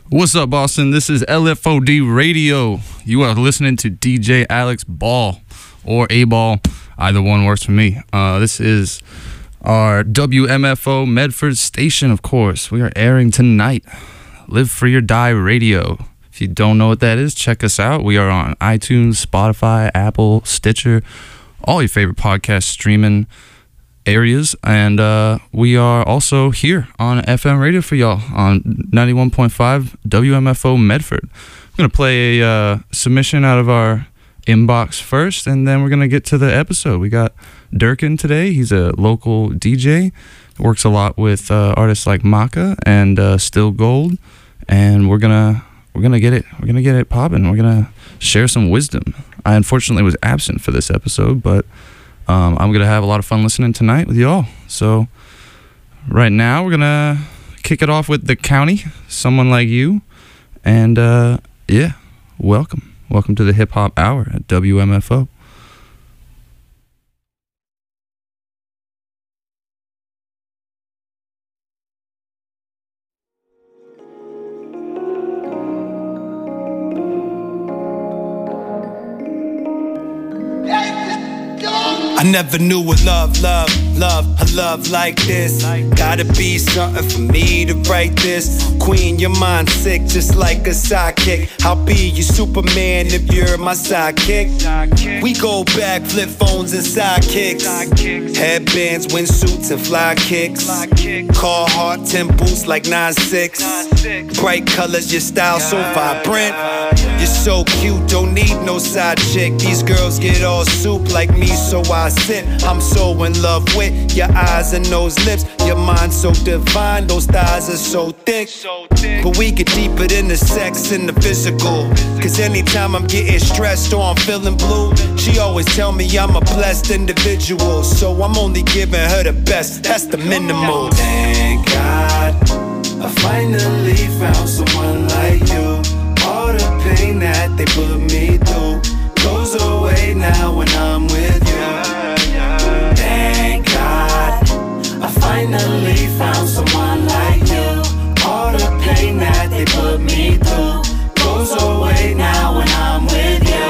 What's up, Boston? This is LFOD Radio. You are listening to DJ Alex Ball or A-Ball. Either one works for me. This is our WMFO Medford station, of course. We are airing tonight. Live Free or Die Radio. If you don't know what that is, check us out. We are on iTunes, Spotify, Apple, Stitcher, all your favorite podcast streaming areas, and we are also here on FM radio for y'all on 91.5 WMFO Medford. I'm going to play a submission out of our inbox first, and then we're going to get to the episode. We got Durkin today. He's a local DJ, works a lot with artists like Maka and Still Gold, and we're gonna get it popping. We're gonna share some wisdom. I unfortunately was absent for this episode, but I'm going to have a lot of fun listening tonight with y'all. So right now we're going to kick it off with The County, Someone Like You. And yeah, welcome. Welcome to the Hip Hop Hour at WMFO. I never knew a love like this. Gotta be something for me to write this. Queen, your mind sick just like a sidekick. I'll be your Superman if you're my sidekick. We go back, flip phones and sidekicks. Headbands, windsuits and fly kicks. Carhartt temples like 9-6. Bright colors, your style so vibrant. You're so cute, don't need no side chick. These girls get all soup like me, so I sit. I'm so in love with your eyes and those lips. Your mind so divine, those thighs are so thick. But we get deeper than the sex and the physical. Cause anytime I'm getting stressed or I'm feeling blue, she always tell me I'm a blessed individual. So I'm only giving her the best, that's the minimal. Thank God I finally found someone like you. All the pain that they put me through goes away now when I'm with you. Thank God I finally found someone like you. All the pain that they put me through goes away now when I'm with you.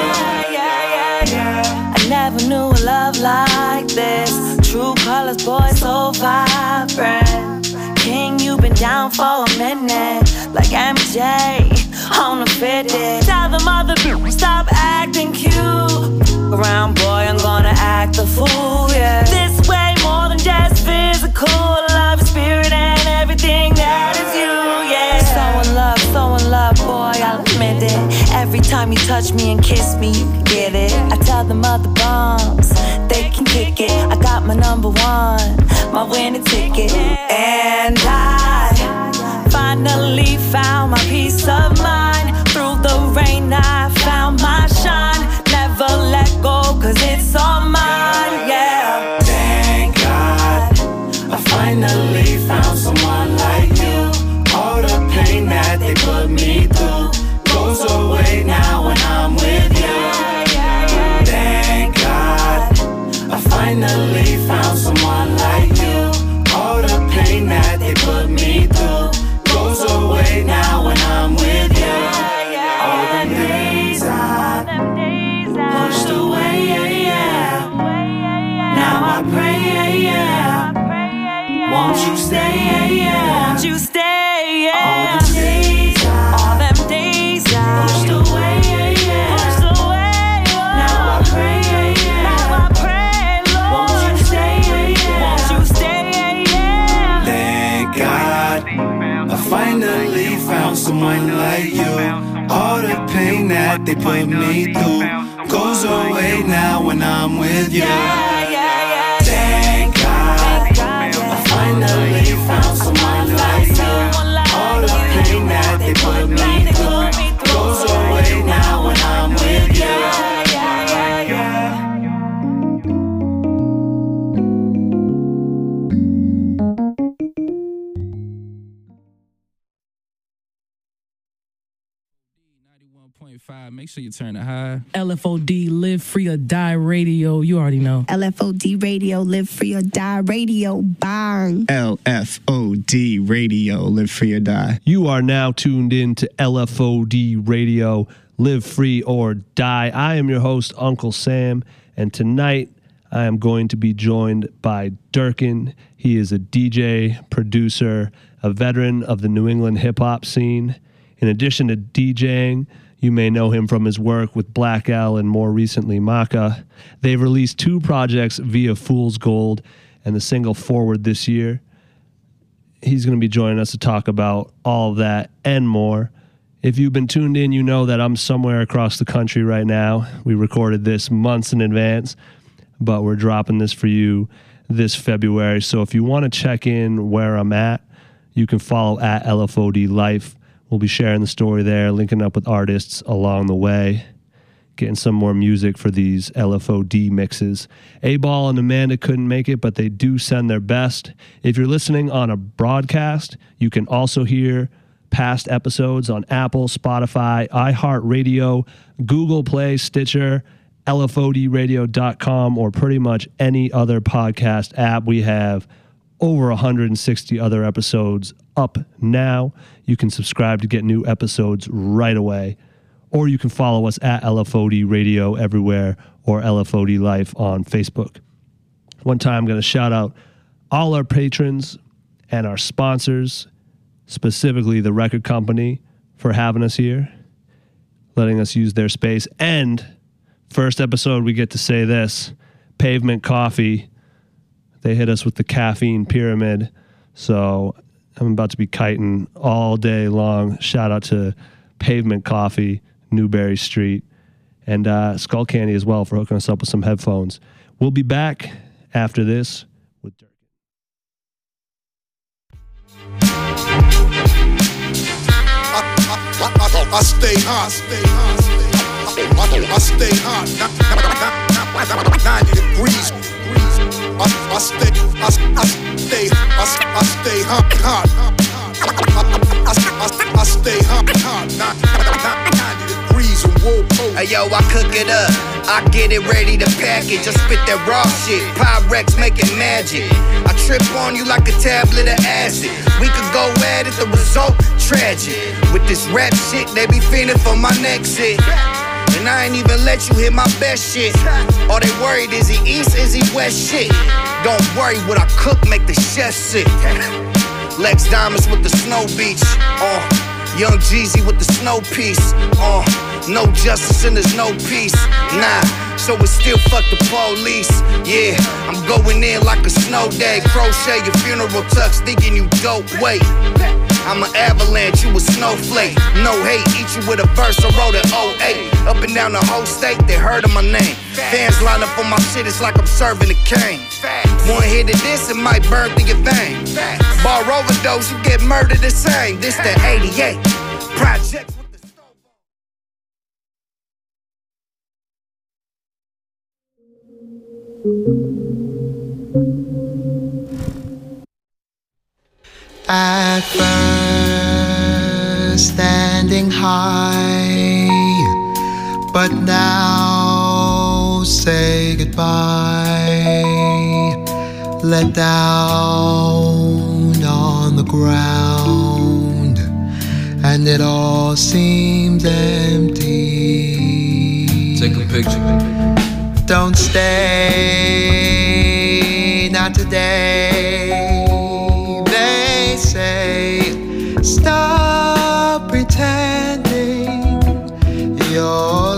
I never knew a love like this. True colors, boy, so vibrant. King, you've been down for a minute, like MJ on a fitted. Tell the mother stop acting cute. Around boy, I'm gonna act the fool, yeah. This way more than just physical. Love, spirit, and everything that is you, yeah. So in love, boy, I'll admit it. Every time you touch me and kiss me, you can get it. I tell them other bums, they can kick it. I got my number one, my winning ticket. And I finally found my peace of mind. Through the rain I found my shine. Never let go cause it's all mine, yeah. Thank God I finally found someone like you. All the pain that they put me through goes away now when I'm with you. Thank God I finally found someone like you. All the pain that they put me through goes away now when I'm with you. All the days I pushed away, yeah. Now I pray, yeah. Won't you stay, yeah. Won't you stay, yeah. All the days all them days I pushed away, yeah. pushed away, Lord. Now I pray, yeah. Now I pray, Lord. Won't you stay, yeah. Won't you stay, yeah. Thank God I finally found someone like you. All the pain that they put me through goes away now when I'm with you. Thank God I finally found someone like you. All the pain that they put me through goes away now when I'm with you. 101.5. Make sure you turn it high. LFOD, Live Free or Die Radio. You already know. LFOD Radio, Live Free or Die Radio. Bang. LFOD Radio, Live Free or Die. You are now tuned in to LFOD Radio, Live Free or Die. I am your host, Uncle Sam, and tonight I am going to be joined by Durkin. He is a DJ, producer, a veteran of the New England hip-hop scene. In addition to DJing, you may know him from his work with Black L and more recently Maka. They've released 2 projects via Fool's Gold and the single Forward this year. He's going to be joining us to talk about all of that and more. If you've been tuned in, you know that I'm somewhere across the country right now. We recorded this months in advance, but we're dropping this for you this February. So if you want to check in where I'm at, you can follow at LFOD Life. We'll be sharing the story there, linking up with artists along the way, getting some more music for these LFOD mixes. A-Ball and Amanda couldn't make it, but they do send their best. If you're listening on a broadcast, you can also hear past episodes on Apple, Spotify, iHeartRadio, Google Play, Stitcher, LFODradio.com, or pretty much any other podcast app. We have over 160 other episodes up now. You can subscribe to get new episodes right away, or you can follow us at LFOD Radio everywhere or LFOD Life on Facebook. One time, I'm going to shout out all our patrons and our sponsors, specifically the record company, for having us here, letting us use their space. And first episode, we get to say this, Pavement Coffee. They hit us with the caffeine pyramid. So I'm about to be kiting all day long. Shout out to Pavement Coffee, Newberry Street, and Skull Candy as well for hooking us up with some headphones. We'll be back after this with Durkin. I stay hot. I stay hot. 90 degrees. I stay hot. I stay hot. 90 degrees and whoa. Hey yo, I cook it up. I get it ready to pack it. Just spit that raw shit. Pyrex making magic. I trip on you like a tablet of acid. We could go at it, the result tragic. With this rap shit, they be fiending for my next hit. And I ain't even let you hear my best shit. All they worried, is he east, is he west shit? Don't worry, what I cook make the chef sick. Lex Diamonds with the snow beach. Young Jeezy with the snow piece. No justice and there's no peace. Nah, so it's still fuck the police. Yeah, I'm going in like a snow day. Crochet your funeral tux, thinking you dope. Wait, I'm an avalanche, you a snowflake. No hate, eat you with a verse I wrote at 08. Up and down the whole state, they heard of my name. Fans line up for my shit, it's like I'm serving a cane. One hit of this, it might burn through your vein. Bar overdose, you get murdered the same. This that 88 project. At first standing high, but now say goodbye. Let down on the ground, and it all seemed empty. Take a picture. Don't stay, not today. They say, stop pretending you're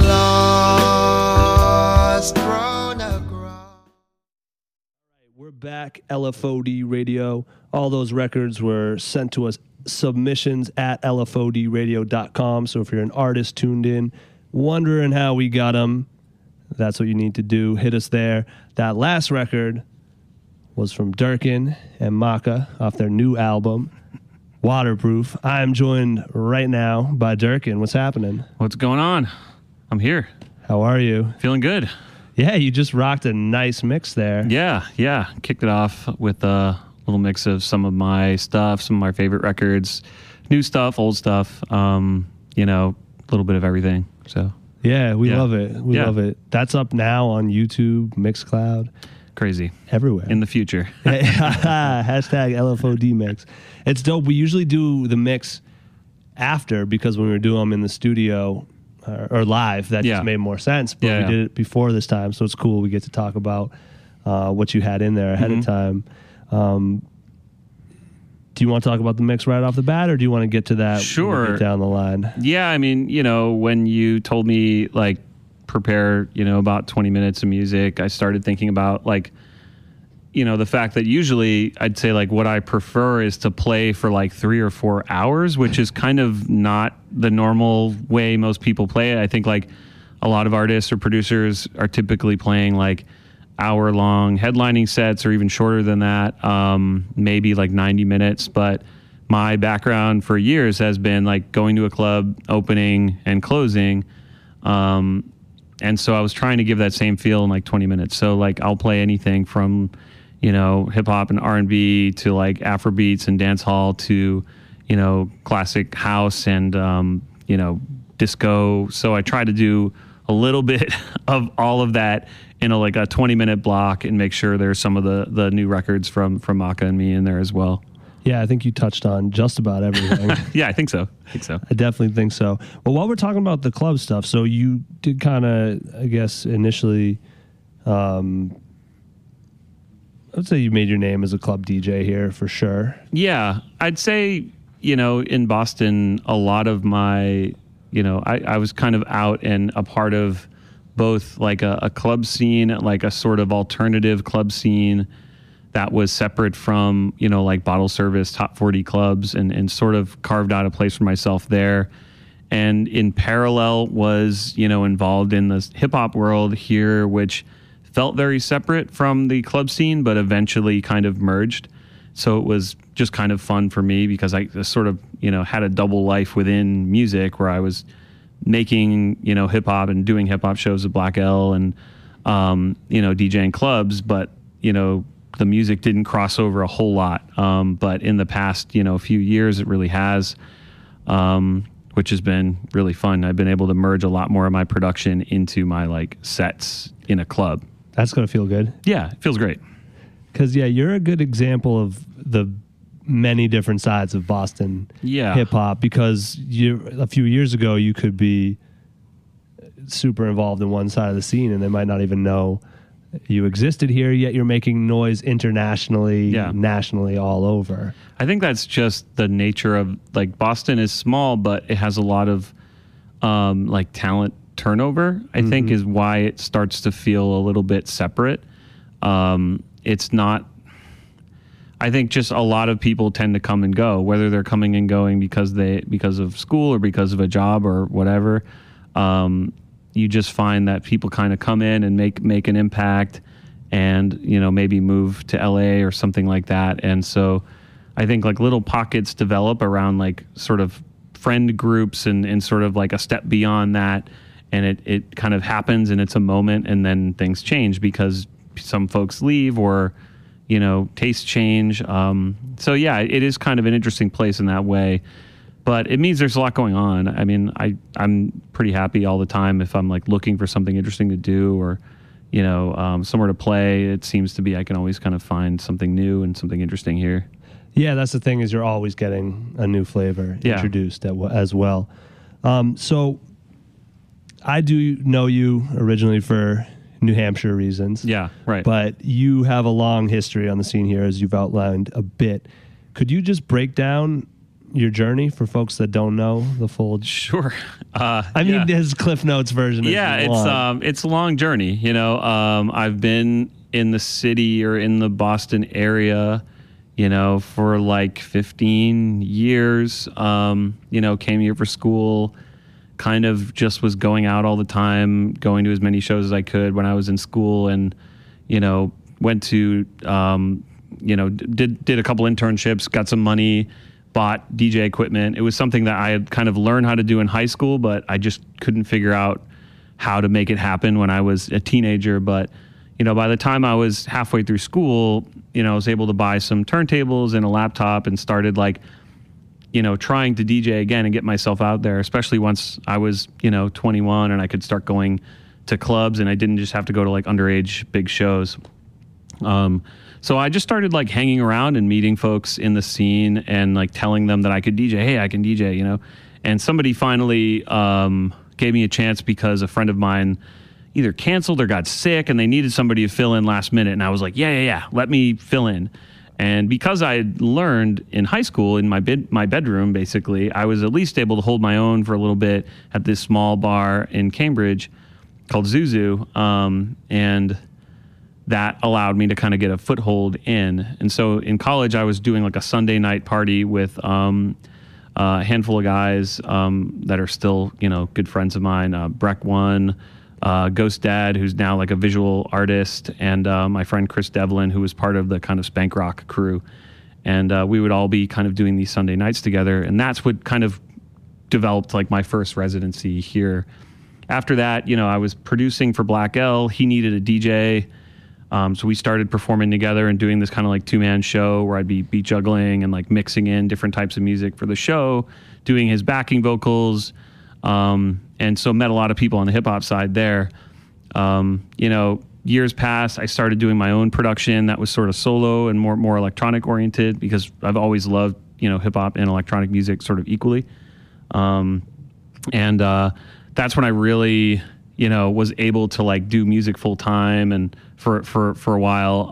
lost, thrown across. We're back, LFOD Radio. All those records were sent to us, submissions at LFODradio.com. So if you're an artist tuned in, wondering how we got them, that's what you need to do. Hit us there. That last record was from Durkin and Maka off their new album, Waterproof. I am joined right now by Durkin. What's happening? What's going on? I'm here. How are you? Feeling good. Yeah, you just rocked a nice mix there. Yeah. Kicked it off with a little mix of some of my stuff, some of my favorite records, new stuff, old stuff, a little bit of everything. So yeah, we love it. We love it. That's up now on YouTube, Mixcloud. Crazy. Everywhere. In the future. Hashtag LFOD mix. It's dope. We usually do the mix after, because when we were doing them in the studio or live, that just made more sense. But we did it before this time, so it's cool. We get to talk about what you had in there ahead of time. Do you want to talk about the mix right off the bat, or do you want to get to that Sure. when we get down the line? Yeah, I mean, when you told me, like, prepare, about 20 minutes of music, I started thinking about, like, the fact that usually I'd say, like, what I prefer is to play for, like, 3 or 4 hours, which is kind of not the normal way most people play it. I think, like, a lot of artists or producers are typically playing, like, hour-long headlining sets, or even shorter than that, maybe like 90 minutes. But my background for years has been like going to a club, opening and closing. And so I was trying to give that same feel in like 20 minutes. So like I'll play anything from, hip hop and R&B to like Afrobeats and dance hall to, classic house and, disco. So I try to do a little bit of all of that in like a 20-minute block, and make sure there's some of the new records from Maka and me in there as well. Yeah, I think you touched on just about everything. Yeah, I think so. I definitely think so. Well, while we're talking about the club stuff, so you did kind of, I guess, initially, I would say you made your name as a club DJ here for sure. Yeah, I'd say, in Boston, a lot of my, I was kind of out and a part of both like a club scene, like a sort of alternative club scene that was separate from, like bottle service, top 40 clubs, and sort of carved out a place for myself there. And in parallel was, involved in the hip hop world here, which felt very separate from the club scene, but eventually kind of merged. So it was just kind of fun for me because I sort of, had a double life within music where I was making, hip hop and doing hip hop shows at Black L and, DJing clubs, but, the music didn't cross over a whole lot. But in the past, few years, it really has, which has been really fun. I've been able to merge a lot more of my production into my like sets in a club. That's going to feel good. Yeah, it feels great. Because, you're a good example of the many different sides of Boston hip hop, because a few years ago you could be super involved in one side of the scene and they might not even know you existed here, yet you're making noise internationally, nationally, all over. I think that's just the nature of, like, Boston is small, but it has a lot of like talent turnover, I think is why it starts to feel a little bit separate. It's not, I think just a lot of people tend to come and go, whether they're coming and going because of school or because of a job or whatever. You just find that people kind of come in and make an impact and, maybe move to LA or something like that. And so I think like little pockets develop around like sort of friend groups and sort of like a step beyond that. And it kind of happens and it's a moment, and then things change because some folks leave or, tastes change. So yeah, it is kind of an interesting place in that way, but it means there's a lot going on. I mean, I'm pretty happy all the time if I'm like looking for something interesting to do or, somewhere to play. It seems to be, I can always kind of find something new and something interesting here. Yeah, that's the thing, is you're always getting a new flavor introduced as well. So I do know you originally for New Hampshire reasons. Yeah, right. But you have a long history on the scene here, as you've outlined a bit. Could you just break down your journey for folks that don't know the full? Sure. I mean, his Cliff Notes version. It's a long journey. I've been in the city or in the Boston area, for like 15 years. Came here for school. Kind of just was going out all the time, going to as many shows as I could when I was in school, and went to did a couple internships, got some money, bought DJ equipment. It was something that I had kind of learned how to do in high school, but I just couldn't figure out how to make it happen when I was a teenager. But by the time I was halfway through school, I was able to buy some turntables and a laptop and started like trying to DJ again and get myself out there, especially once I was, 21 and I could start going to clubs and I didn't just have to go to like underage big shows. So I just started like hanging around and meeting folks in the scene and like telling them that I could DJ. Hey, I can DJ, and somebody finally gave me a chance because a friend of mine either canceled or got sick and they needed somebody to fill in last minute. And I was like, yeah, let me fill in. And because I had learned in high school in my bedroom, basically, I was at least able to hold my own for a little bit at this small bar in Cambridge called Zuzu. And that allowed me to kind of get a foothold in. And so in college, I was doing like a Sunday night party with a handful of guys that are still, good friends of mine. Breck One, Ghost Dad, who's now like a visual artist, and my friend Chris Devlin, who was part of the kind of Spank Rock crew. And we would all be kind of doing these Sunday nights together. And that's what kind of developed like my first residency here. After that, I was producing for Black L. He needed a DJ. So we started performing together and doing this kind of like 2-man show where I'd be beat juggling and like mixing in different types of music for the show, doing his backing vocals. And so met a lot of people on the hip hop side there. Years passed, I started doing my own production that was sort of solo and more electronic oriented because I've always loved, hip hop and electronic music sort of equally. And that's when I really, was able to like do music full time and for a while.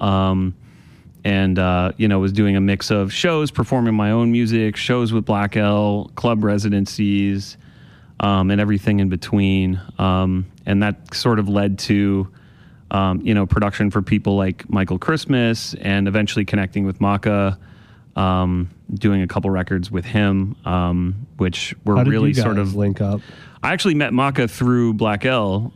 Was doing a mix of shows, performing my own music, shows with Black L, club residencies, and everything in between. And that sort of led to, production for people like Michael Christmas and eventually connecting with Maka, doing a couple records with him, which were How did really you guys sort of link up. I actually met Maka through Black L.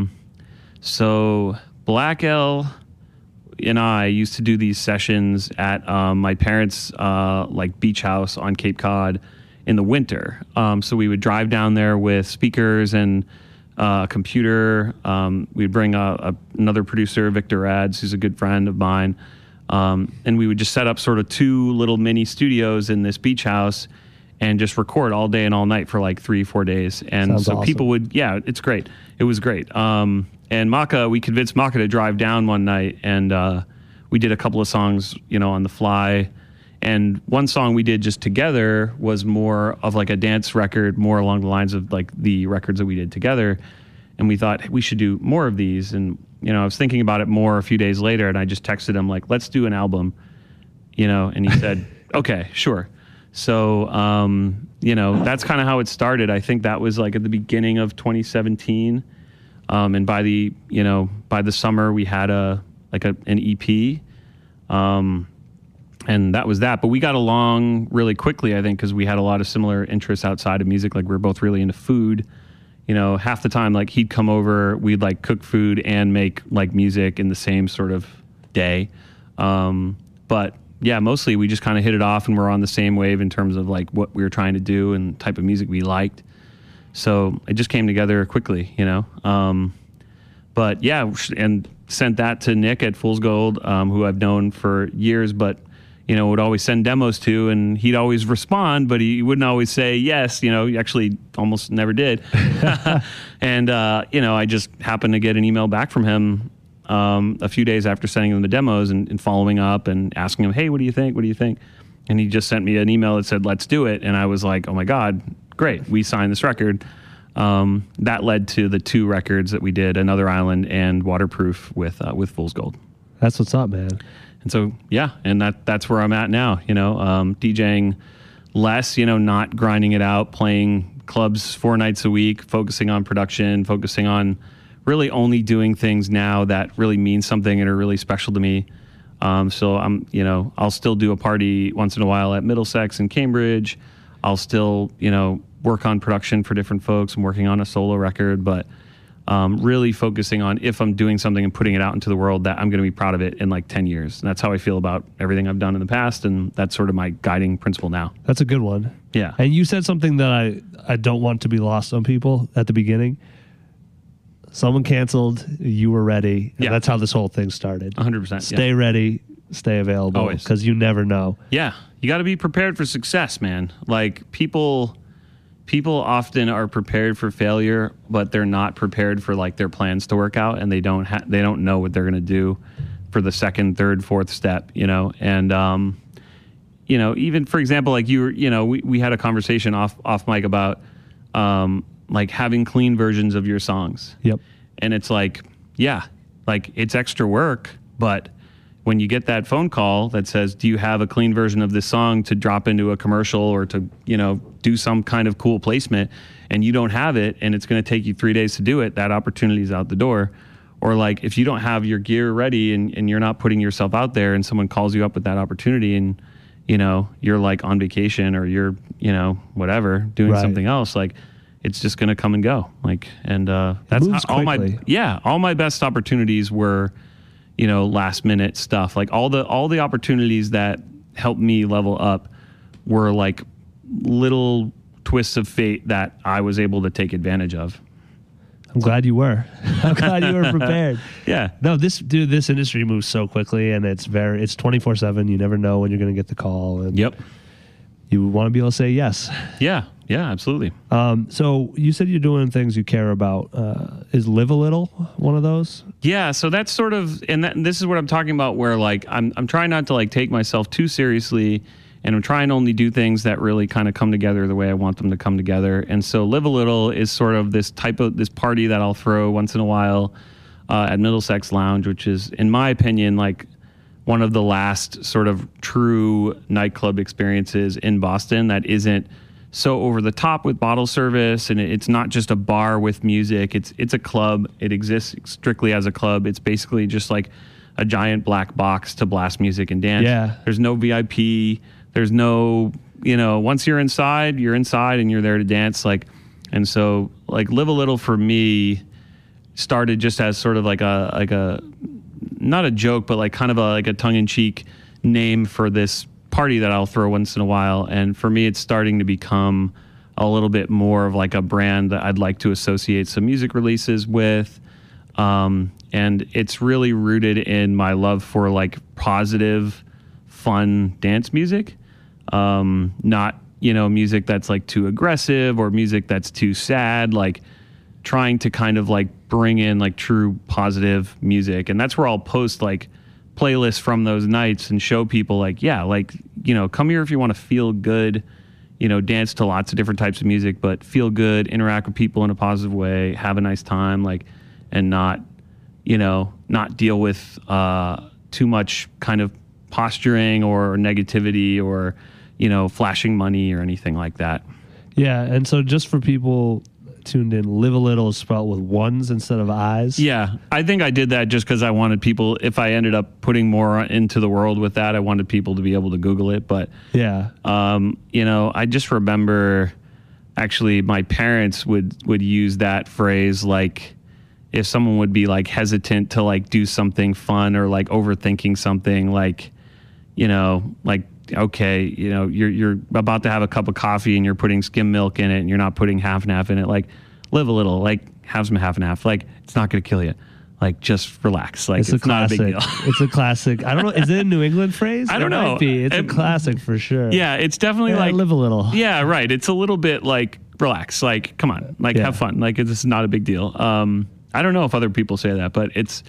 So Black L and I used to do these sessions at my parents' like beach house on Cape Cod in the winter. So we would drive down there with speakers and a computer. We'd bring another producer, Victor Ads, who's a good friend of mine. And we would just set up sort of 2 little mini studios in this beach house and just record all day and all night for like 3-4 days. And Sounds so awesome. people would, it's great. It was great. And Maka, we convinced Maka to drive down one night and we did a couple of songs, on the fly. And one song we did just together was more of like a dance record, more along the lines of like the records that we did together. And we thought, hey, we should do more of these. And, I was thinking about it more a few days later and I just texted him like, let's do an album, and he said, okay, sure. So, that's kind of how it started. I think that was like at the beginning of 2017. And by the summer we had an EP. And that was that. But we got along really quickly, I think, because we had a lot of similar interests outside of music. Like we were both really into food. Half the time, like he'd come over, we'd like cook food and make like music in the same sort of day. But yeah, mostly we just kind of hit it off and we're on the same wave in terms of like what we were trying to do and type of music we liked. So it just came together quickly, But yeah, and sent that to Nick at Fool's Gold, who I've known for years, but would always send demos to, and he'd always respond, but he wouldn't always say yes. He actually almost never did. And I just happened to get an email back from him a few days after sending him the demos and following up and asking him, hey, what do you think? What do you think? And he just sent me an email that said, let's do it. And I was like, oh my God, great. We signed this record. That led to the 2 records that we did, Another Island and Waterproof with Fool's Gold. That's what's up, man. And so, yeah, and that's where I'm at now, DJing less, not grinding it out, playing clubs 4 nights a week, focusing on production, focusing on really only doing things now that really mean something and are really special to me. So I'm, I'll still do a party once in a while at Middlesex and Cambridge. I'll still, work on production for different folks. I'm working on a solo record, but really focusing on if I'm doing something and putting it out into the world that I'm going to be proud of it in like 10 years. And that's how I feel about everything I've done in the past. And that's sort of my guiding principle now. That's a good one. Yeah. And you said something that I don't want to be lost on people at the beginning. Someone canceled, you were ready. And Yeah. that's how this whole thing started. 100%. Stay ready. stay available Always. because you never know. Yeah, you got to be prepared for success, man. Like people often are prepared for failure, but they're not prepared for like their plans to work out, and they don't know what they're going to do for the second, third, fourth step, you know. And you know, even for example, like we had a conversation off mic about like having clean versions of your songs. Yep. And it's like, yeah, like it's extra work, but when you get that phone call that says, do you have a clean version of this song to drop into a commercial or to, you know, do some kind of cool placement, and you don't have it and it's going to take you 3 days to do it, that opportunity is out the door. Or like if you don't have your gear ready and you're not putting yourself out there and someone calls you up with that opportunity and, you know, you're like on vacation or you're, you know, whatever, doing something else, like it's just going to come and go. Like, and that's all my best opportunities were, you know, last minute stuff. Like all the opportunities that helped me level up were like little twists of fate that I was able to take advantage of. I'm glad you were. I'm glad you were prepared. Yeah. No, this industry moves so quickly, and it's 24/7. You never know when you're going to get the call. And yep. You want to be able to say yes. Yeah. Yeah, absolutely. So you said you're doing things you care about. Is Live a Little one of those? Yeah. So that's sort of, and this is what I'm talking about, where like I'm trying not to like take myself too seriously, and I'm trying to only do things that really kind of come together the way I want them to come together. And so Live a Little is sort of this party that I'll throw once in a while at Middlesex Lounge, which is, in my opinion, like one of the last sort of true nightclub experiences in Boston that isn't so over the top with bottle service, and it's not just a bar with music. It's a club. It exists strictly as a club. It's basically just like a giant black box to blast music and dance. Yeah. There's no VIP. There's no, you know, once you're inside and you're there to dance. Like, and so like Live a Little for me started just as sort of like a not a joke, but like kind of like a tongue-in-cheek name for this party that I'll throw once in a while. And for me, it's starting to become a little bit more of like a brand that I'd like to associate some music releases with. And it's really rooted in my love for like positive, fun dance music. Not, you know, music that's like too aggressive or music that's too sad, like trying to kind of like bring in like true positive music. And that's where I'll post like playlists from those nights and show people like, yeah, like, you know, come here if you want to feel good, you know, dance to lots of different types of music, but feel good, interact with people in a positive way, have a nice time, like, and not, you know, not deal with too much kind of posturing or negativity or, you know, flashing money or anything like that. Yeah, and so just for people tuned in, Live a Little is spelled with ones instead of I's. Yeah, I think I did that just because I wanted people, if I ended up putting more into the world with that, I wanted people to be able to Google it. But yeah, you know, I just remember actually my parents would use that phrase like if someone would be like hesitant to like do something fun or like overthinking something, like, you know, like, okay, you know, you're about to have a cup of coffee and you're putting skim milk in it and you're not putting half and half in it. Like, live a little, like have some half and half. Like, it's not going to kill you. Like, just relax. Like, it's not a big deal. It's a classic. I don't know. Is it a New England phrase? I don't know. Might be. It's a classic for sure. Yeah, it's definitely like live a little. Yeah, right. It's a little bit like relax. Like, come on. Like, have fun. Like, it's not a big deal. I don't know if other people say that, but it's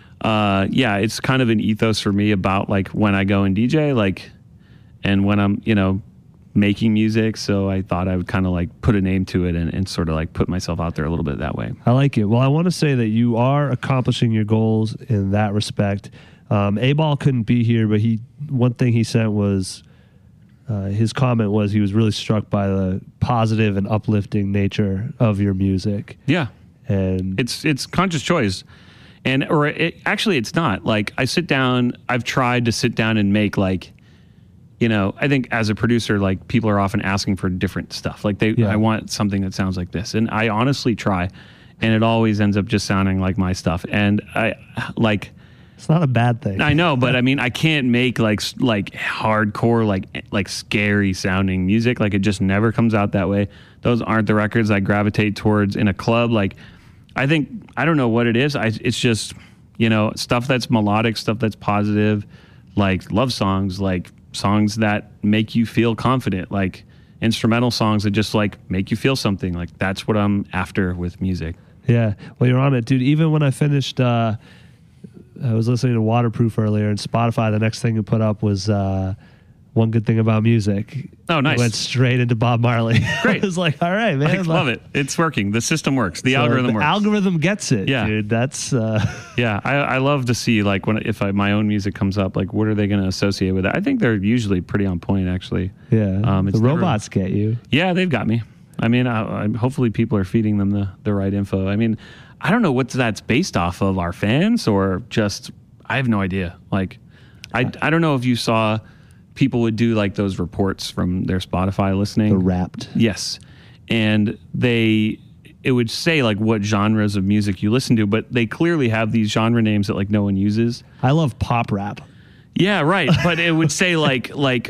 it's kind of an ethos for me about like when I go and DJ, like, and when I'm, you know, making music. So I thought I would kind of like put a name to it and sort of like put myself out there a little bit that way. I like it. Well, I want to say that you are accomplishing your goals in that respect. A-Ball couldn't be here, but one thing he sent was his comment was he was really struck by the positive and uplifting nature of your music. Yeah. And it's conscious choice. Actually it's not. Like I've tried to sit down and make like, you know, I think as a producer, like people are often asking for different stuff. Like I want something that sounds like this. And I honestly try, and it always ends up just sounding like my stuff. And it's not a bad thing. I know, but I mean, I can't make like hardcore, like scary sounding music. Like it just never comes out that way. Those aren't the records I gravitate towards in a club. Like I don't know what it is. It's just, you know, stuff that's melodic, stuff that's positive, like love songs, like songs that make you feel confident, like instrumental songs that just like make you feel something. Like that's what I'm after with music. Yeah. Well, you're on it, dude. Even when I finished, I was listening to Waterproof earlier, and Spotify, the next thing you put up was One Good Thing About Music. Oh, nice. Went straight into Bob Marley. Great. I was like, all right, man. I love it. It's working. The system works. The algorithm works. Algorithm gets it, dude. That's... Yeah, I love to see, like, if my own music comes up, like, what are they going to associate with it? I think they're usually pretty on point, actually. Yeah. The robots get you. Yeah, they've got me. I mean, hopefully people are feeding them the right info. I mean, I don't know what that's based off of, our fans, or just, I have no idea. Like, I don't know if you saw... people would do like those reports from their Spotify listening. The Wrapped. Yes. And it would say like what genres of music you listen to, but they clearly have these genre names that like no one uses. I love pop rap. Yeah, right. But it would say like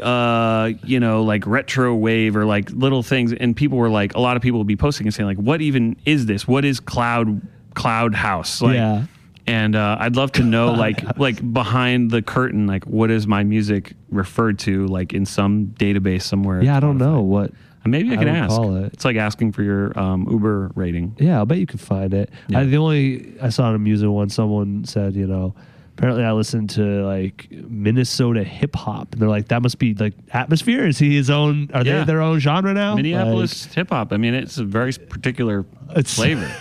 retro wave or like little things. And people were like, a lot of people would be posting and saying like, what even is this? What is cloud house? Like, yeah. And I'd love to know, like behind the curtain, like what is my music referred to, like in some database somewhere? Yeah, I don't know what. Maybe I can ask. Call it. It's like asking for your Uber rating. Yeah, I'll bet you can find it. Yeah. I saw on a music one, someone said, apparently I listened to like Minnesota hip hop, and they're like, that must be like Atmosphere. Is he his own? Are they their own genre now? Minneapolis hip hop. I mean, it's a very particular flavor,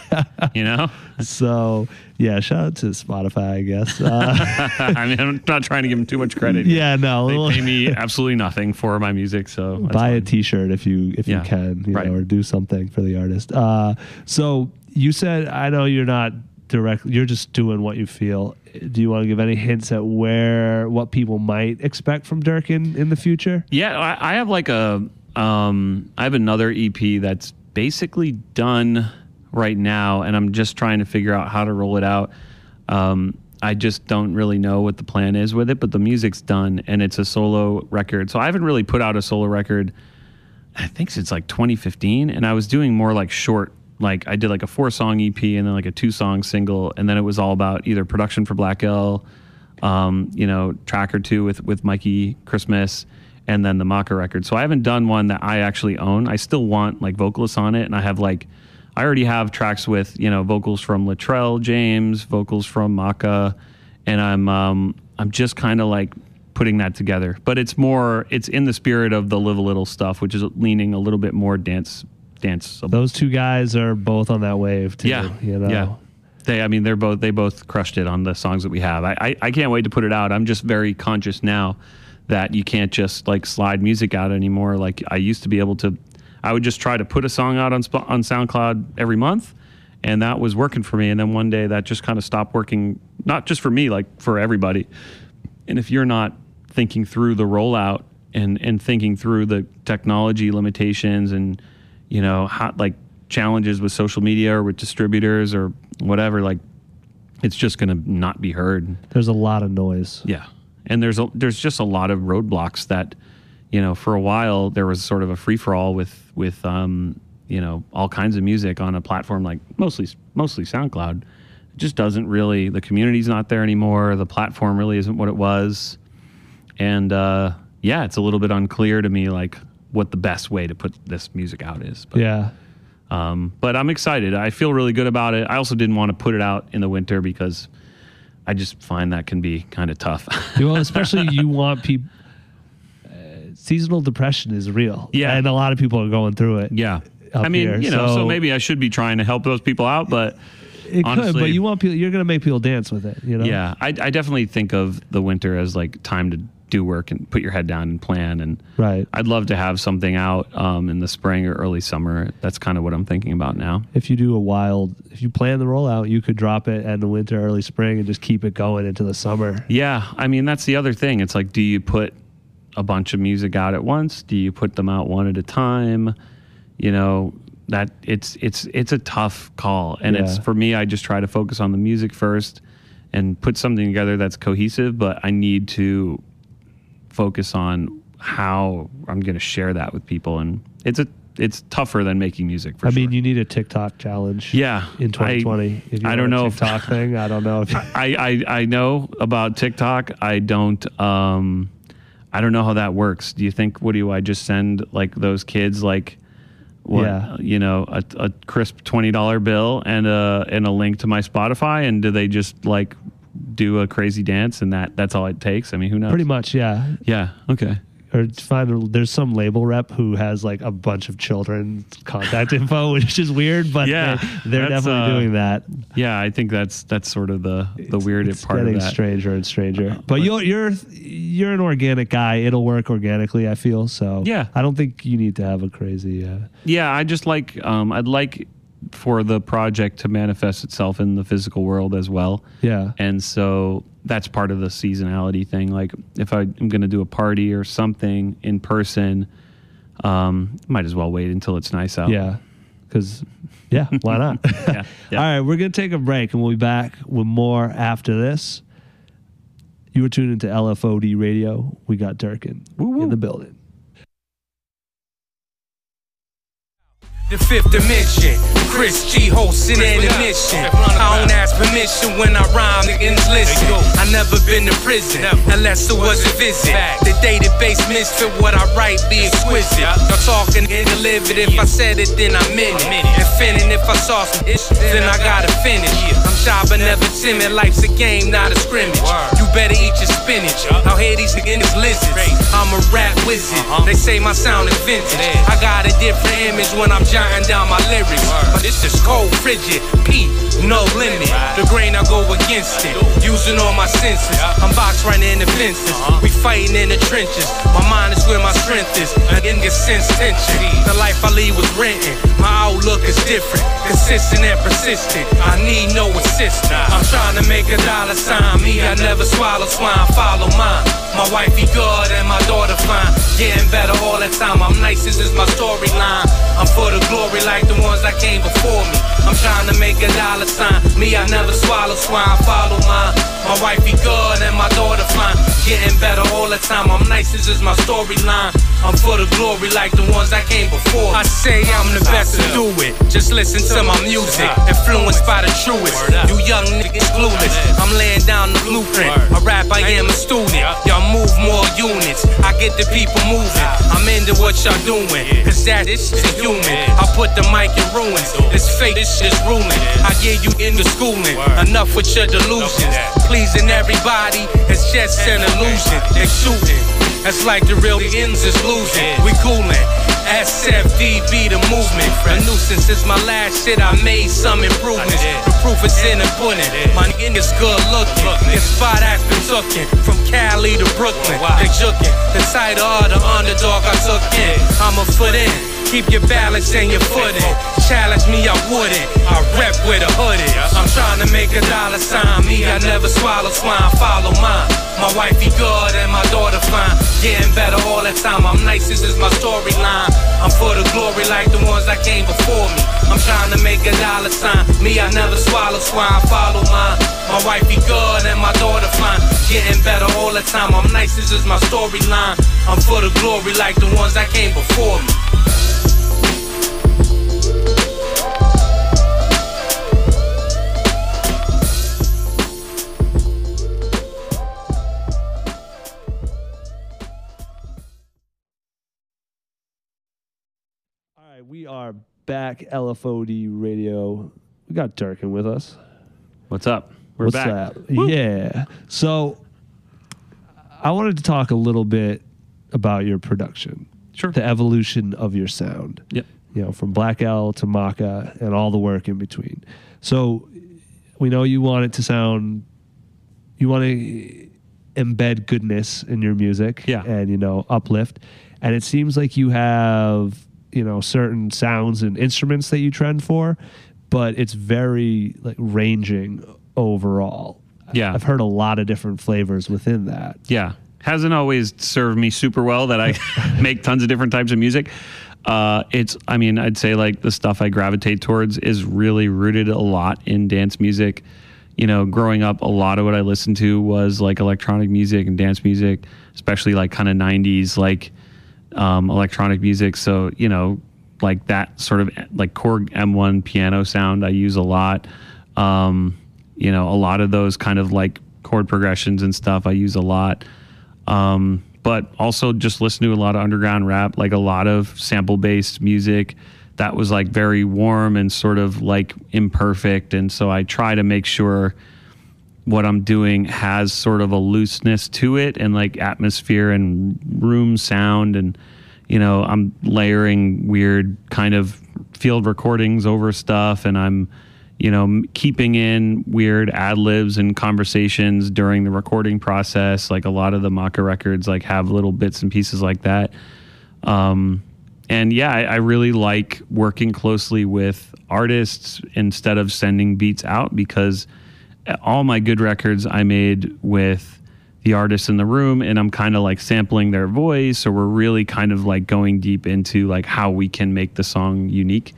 So yeah, shout out to Spotify, I guess. I mean, I'm not trying to give them too much credit. Yeah, no, they pay me absolutely nothing for my music. So buy a T-shirt if you can, or do something for the artist. So you said, I know you're not direct, you're just doing what you feel. Do you want to give any hints at what people might expect from Durkin in the future? Yeah, I have like I have another EP that's basically done right now, and I'm just trying to figure out how to roll it out. I just don't really know what the plan is with it, but the music's done, and it's a solo record. So I haven't really put out a solo record, I think since like 2015, and I was doing more like short, like I did like a 4-song EP and then like a 2-song single, and then it was all about either production for Black L, track or two with Mikey Christmas, and then the Maka record. So I haven't done one that I actually own. I still want like vocalists on it, and I already have tracks with vocals from Latrell James, vocals from Maka, and I'm just kind of like putting that together. But it's in the spirit of the Live a Little stuff, which is leaning a little bit more dance. Those two guys are both on that wave too. Yeah, yeah. They both crushed it on the songs that we have. I can't wait to put it out. I'm just very conscious now that you can't just like slide music out anymore. Like I used to be able to. I would just try to put a song out on SoundCloud every month, and that was working for me. And then one day that just kind of stopped working, not just for me, like for everybody. And if you're not thinking through the rollout and thinking through the technology limitations and like challenges with social media or with distributors or whatever, like it's just going to not be heard. There's a lot of noise. Yeah. And there's just a lot of roadblocks that, for a while there was sort of a free for all with all kinds of music on a platform like mostly SoundCloud. It just doesn't really, the community's not there anymore. The platform really isn't what it was. And it's a little bit unclear to me, like, what the best way to put this music out is. But, yeah. But I'm excited. I feel really good about it. I also didn't want to put it out in the winter because I just find that can be kind of tough. Well, especially you want people. Seasonal depression is real. Yeah. And a lot of people are going through it. Yeah. I mean, so maybe I should be trying to help those people out, but it honestly, could, but you're going to make people dance with it, Yeah. I definitely think of the winter as like time to do work and put your head down and plan. And right. I'd love to have something out in the spring or early summer. That's kind of what I'm thinking about now. If you plan the rollout, you could drop it in the winter, early spring, and just keep it going into the summer. Yeah. I mean, that's the other thing. It's like, do you put a bunch of music out at once? Do you put them out one at a time? That it's a tough call. And it's, for me, I just try to focus on the music first and put something together that's cohesive, but I need to focus on how I'm going to share that with people. And it's it's tougher than making music. For I sure. mean, you need a TikTok challenge. Yeah, in 2020. I don't know TikTok thing. I don't know. If I know about TikTok. I don't know how that works. Do you think? What do I just send like those kids like? What, a crisp $20 bill and a link to my Spotify, and do they just like do a crazy dance and that's all it takes? I mean, who knows? Pretty much, yeah. Yeah. Okay. Or there's some label rep who has like a bunch of children's contact info, which is weird, but they're definitely doing that. Yeah, I think that's sort of the weird part of that. It's getting stranger and stranger. But you're an organic guy. It'll work organically, I feel. So yeah, I don't think you need to have a crazy. Yeah, I just like I'd like for the project to manifest itself in the physical world as well. Yeah, and so that's part of the seasonality thing. Like if I'm going to do a party or something in person, might as well wait until it's nice out. Yeah, because why not? Yeah. All right, we're going to take a break and we'll be back with more after this. You were tuned into LFOD Radio. We got Durkin in the building. The fifth dimension, Chris G hosting intermission. I don't ask permission when I rhyme, niggas listen. I never been to prison, unless it was a visit. The database misfit, what I write be exquisite. Y'all talking and delivered, if I said it then I meant it. And finning if I saw some ish, then I gotta finish. I'm shy but never timid, life's a game, not a scrimmage. You better eat your spinach, I'll hear these niggas lizards. I'm a rap wizard, they say my sound is vintage. I got a different image when I'm jotting down my lyrics, but it's just cold, frigid, P, no limit. The grain I go against it, using all my senses. I'm boxed right in the fences, we fighting in the trenches. My mind is where my strength is, again get sense tension. The life I lead was renting, my outlook is different, consistent and persistent. I need no assistance. I'm trying to make a dollar sign, me I never swallow swine, follow mine. My wifey good and my daughter fine, getting better all the time. I'm nice, this is my storyline. I'm for the glory like the ones that came before me. I'm trying to make a dollar sign, me I never swallow swine, follow mine. My wifey good and my daughter fine, getting better all the time. I'm nice, this is my storyline. I'm for the glory like the ones that came before. I say I'm the best to do it, just listen to my music, influenced by the truest. You young niggas clueless, I'm laying down the blueprint. A rap, I am a student, y'all move more units, I get the people moving. I'm into what y'all doing, cause that is human. I put the mic in ruins, it's fake, this shit's ruling. I get you into schooling, enough with your delusions. Pleasing everybody, it's just an illusion. They shooting, that's like the real ends is losing. We coolin', SFDB the movement. A nuisance is my last shit, I made some improvements. The proof is in the pudding, my niggas good looking. The spot has been tookin', from Cali to Brooklyn. They jookin', the title of the underdog I took in. I'm a foot in, keep your balance and your footing. Challenge me, I wouldn't, I rep with a hoodie. I'm trying to make a dollar sign, me I never swallow swine, follow mine. My wifey good and my daughter fine, getting better all the time. I'm nice, this is my storyline. I'm for the glory like the ones that came before me. I'm trying to make a dollar sign, me I never swallow swine, follow mine. My wifey good and my daughter fine, getting better all the time. I'm nice, this is my storyline. I'm for the glory like the ones that came before me. We are back, LFOD Radio. We got Durkin with us. What's up? We're back. Yeah. So I wanted to talk a little bit about your production. Sure. The evolution of your sound. Yep. You know, from Black L to Maka and all the work in between. So we know you want it to sound, you want to embed goodness in your music. Yeah. And, you know, uplift. And it seems like you have, you know, certain sounds and instruments that you trend for, but it's very like ranging overall. Yeah. I've heard a lot of different flavors within that. Yeah. Hasn't always served me super well that I make tons of different types of music. I'd say like the stuff I gravitate towards is really rooted a lot in dance music. You know, growing up, a lot of what I listened to was like electronic music and dance music, especially like kind of 90s, like electronic music. So, you know, like that sort of like Korg M1 piano sound I use a lot. You know, a lot of those kind of like chord progressions and stuff I use a lot. But also just listen to a lot of underground rap, like a lot of sample-based music that was like very warm and sort of like imperfect. And so I try to make sure what I'm doing has sort of a looseness to it and like atmosphere and room sound. And, you know, I'm layering weird kind of field recordings over stuff, and I'm, you know, keeping in weird ad-libs and conversations during the recording process. Like a lot of the Maka records like have little bits and pieces like that. And yeah, I really like working closely with artists instead of sending beats out, because all my good records I made with the artists in the room, and I'm kind of like sampling their voice. So we're really kind of like going deep into like how we can make the song unique.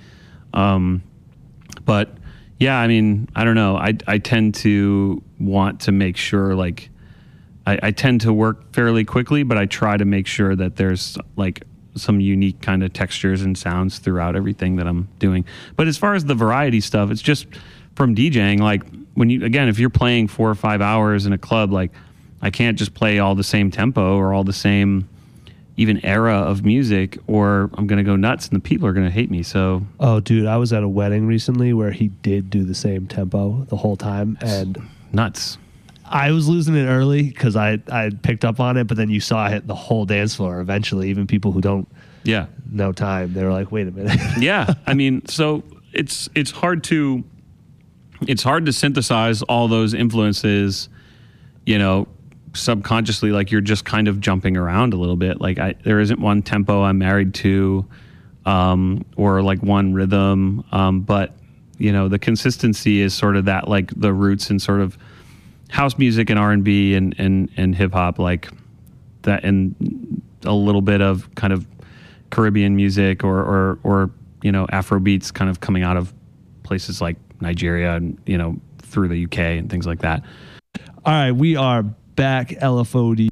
But yeah, I mean, I don't know. I tend to want to make sure, like, I tend to work fairly quickly, but I try to make sure that there's like some unique kind of textures and sounds throughout everything that I'm doing. But as far as the variety stuff, it's just from DJing. Like when you, again, if you're playing 4 or 5 hours in a club, like I can't just play all the same tempo or all the same even era of music, or I'm going to go nuts and the people are going to hate me. So, oh, dude, I was at a wedding recently where he did do the same tempo the whole time, and nuts. I was losing it early because I picked up on it, but then you saw it hit the whole dance floor eventually. Even people who don't know time, they were like, "Wait a minute." Yeah, I mean, so it's hard to synthesize all those influences, you know, subconsciously. Like you're just kind of jumping around a little bit. Like there isn't one tempo I'm married to, or like one rhythm, but you know, the consistency is sort of that, like the roots and sort of house music and R&B and hip hop, like that, and a little bit of kind of Caribbean music or you know, Afro beats kind of coming out of places like Nigeria and, you know, through the UK and things like that. All right, we are back, LFOD.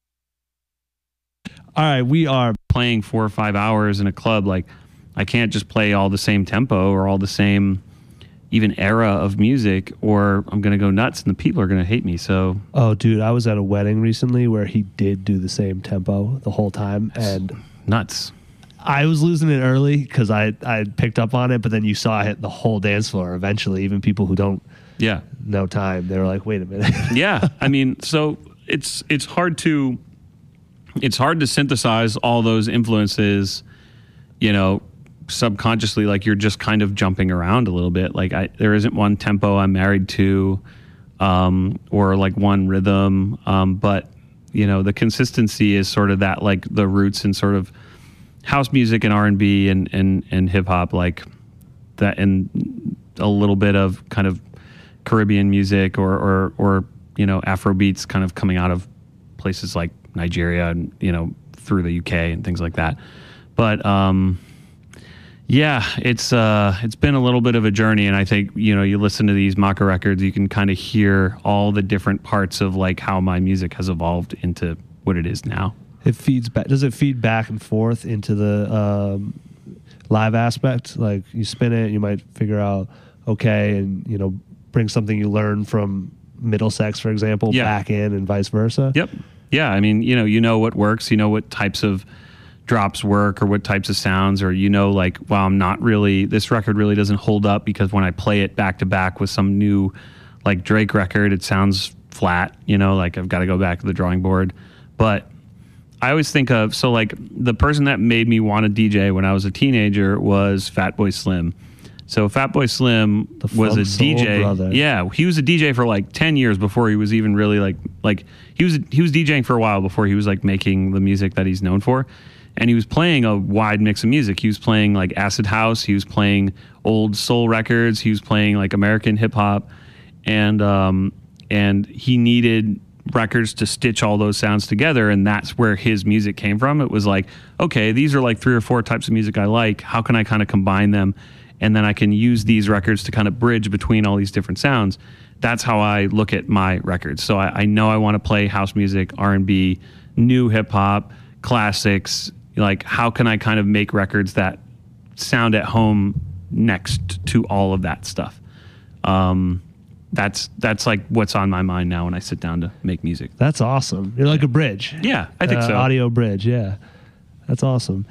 All right, we are playing 4 or 5 hours in a club. Like I can't just play all the same tempo or all the same even era of music, or I'm going to go nuts and the people are going to hate me. So, oh, dude, I was at a wedding recently where he did do the same tempo the whole time, and nuts. I was losing it early because I picked up on it, but then you saw it hit the whole dance floor eventually. Even people who don't know time, they were like, "Wait a minute." Yeah, I mean, so it's hard to synthesize all those influences, you know, subconsciously. Like you're just kind of jumping around a little bit. Like there isn't one tempo I'm married to, or like one rhythm, but you know, the consistency is sort of that, like the roots and sort of house music and R&B and hip hop, like that, and a little bit of kind of Caribbean music or you know, Afro beats kind of coming out of places like Nigeria and, you know, through the UK and things like that. But yeah, it's been a little bit of a journey, and I think, you know, you listen to these Maka records, you can kind of hear all the different parts of like how my music has evolved into what it is now. It feeds back. Does it feed back and forth into the live aspect? Like you spin it, you might figure out, okay, and you know, bring something you learned from Middlesex, for example, back in, and vice versa. Yep. Yeah. I mean, you know what works. You know what types of drops work or what types of sounds, or you know, like, well, I'm not really, this record really doesn't hold up because when I play it back to back with some new like Drake record, it sounds flat. You know, like I've got to go back to the drawing board. But I always think of, so like the person that made me want to DJ when I was a teenager was Fatboy Slim. So Fatboy Slim was a DJ. Brother. Yeah, he was a DJ for like 10 years before he was even really like he was DJing for a while before he was like making the music that he's known for. And he was playing a wide mix of music. He was playing like acid house, he was playing old soul records, he was playing like American hip hop, and he needed records to stitch all those sounds together, and that's where his music came from. It was like, okay, these are like 3 or 4 types of music I like. How can I kind of combine them? And then I can use these records to kind of bridge between all these different sounds. That's how I look at my records. So I know I want to play house music, R&B, new hip hop, classics. Like, how can I kind of make records that sound at home next to all of that stuff. That's like what's on my mind now when I sit down to make music. That's awesome. You're like a bridge. Yeah, I think so. Audio bridge. Yeah, that's awesome.